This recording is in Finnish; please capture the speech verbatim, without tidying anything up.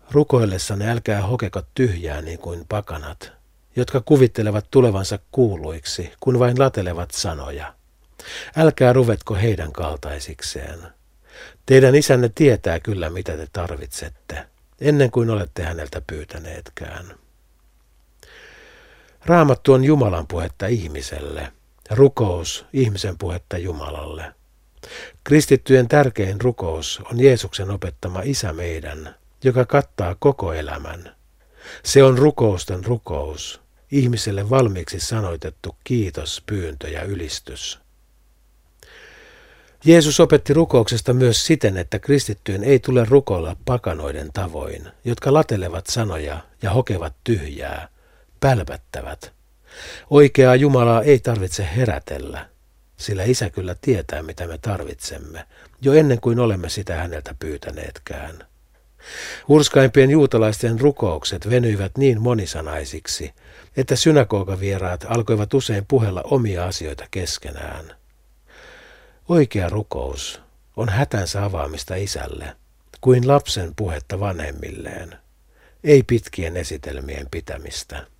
Rukoillessanne älkää hokeko tyhjää niin kuin pakanat, jotka kuvittelevat tulevansa kuuluiksi, kun vain latelevat sanoja. Älkää ruvetko heidän kaltaisikseen. Teidän isänne tietää kyllä, mitä te tarvitsette, ennen kuin olette häneltä pyytäneetkään. Raamattu on Jumalan puhetta ihmiselle, rukous ihmisen puhetta Jumalalle. Kristittyjen tärkein rukous on Jeesuksen opettama Isä meidän, joka kattaa koko elämän. Se on rukousten rukous, ihmiselle valmiiksi sanoitettu kiitos, pyyntö ja ylistys. Jeesus opetti rukouksesta myös siten, että kristittyjen ei tule rukoilla pakanoiden tavoin, jotka latelevat sanoja ja hokevat tyhjää, pälpättävät. Oikeaa Jumalaa ei tarvitse herätellä, sillä Isä kyllä tietää, mitä me tarvitsemme, jo ennen kuin olemme sitä häneltä pyytäneetkään. Hurskaimpien juutalaisten rukoukset venyivät niin monisanaisiksi, että synagogavieraat alkoivat usein puhella omia asioita keskenään. Oikea rukous on hätänsä avaamista Isälle, kuin lapsen puhetta vanhemmilleen, ei pitkien esitelmien pitämistä.